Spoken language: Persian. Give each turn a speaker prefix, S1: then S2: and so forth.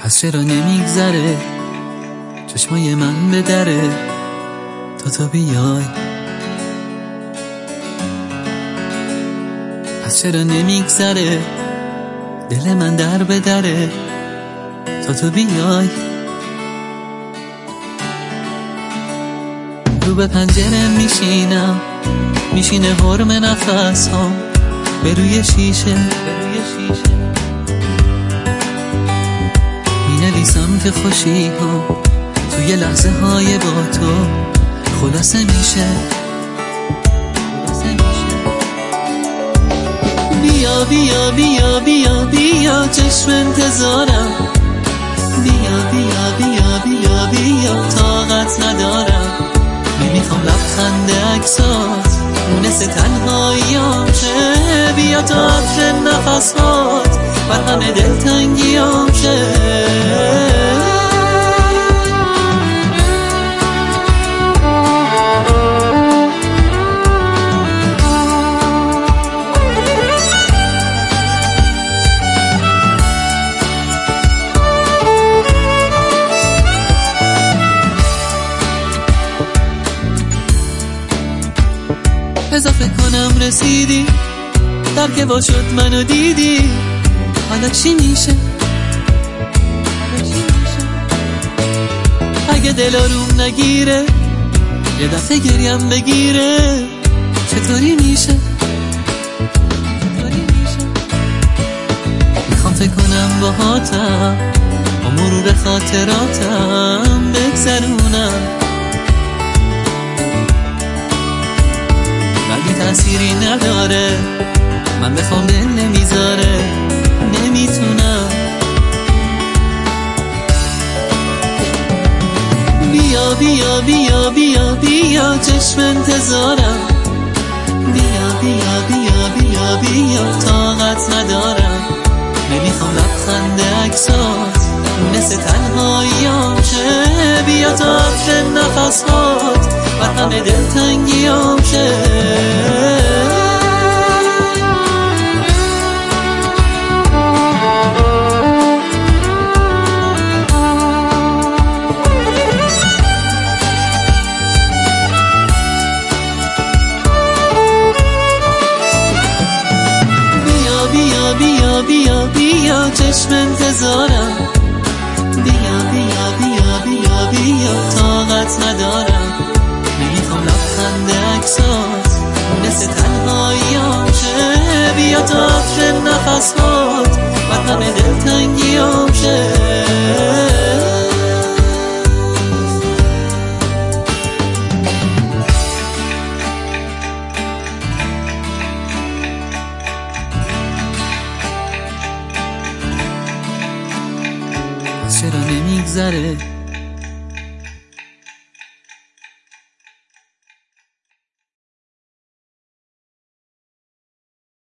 S1: پس چرا نمیگذره چشمای من به دره تا تو بیای؟ پس چرا نمیگذره دل من در به دره تا تو بیای؟ رو به پنجره میشینم، میشینه حرم نفس ها به روی شیشه، مینویسم که خوشی ها توی لحظه های با تو خلاصه میشه. بیا بیا بیا بیا بیا چشم انتظارم، بیا بیا بیا بیا بیا طاقت ندارم، نمیخوام لبخند عکسات مونس تنهاییامشه، بیا تا عطر نفسات بر همه دلتنگیامشه. اضافه کنم رسیدی در که با شد منو دیدی، حالا چی میشه؟ اگه دل آروم نگیره یه دفعه گریم بگیره چطوری میشه؟ میخوام فکر کنم باهاتم با مرور خاطراتم بگذرونم، ولی تأثیری نداره، من بخوام دل نمیذاره، نمیتونم. بیا بیا بیا بیا بیا چشم انتظارم، بیا بیا بیا بیا بیا طاقت ندارم، نمیخوام لبخند عکسات مثل تنهاییامشه، بیا تا عطر نفسات بر همه دلتنگیامشه. بیا بیا بیا بیا بیا چشم انتظارم، بیا بیا بیا بیا بیا طاقت ندارم، نمیخوام لبخند عکسات مثل تنهاییامشه، بیا تا عطر نفسات بر همه دلتنگیامشه. چرا نمیگذره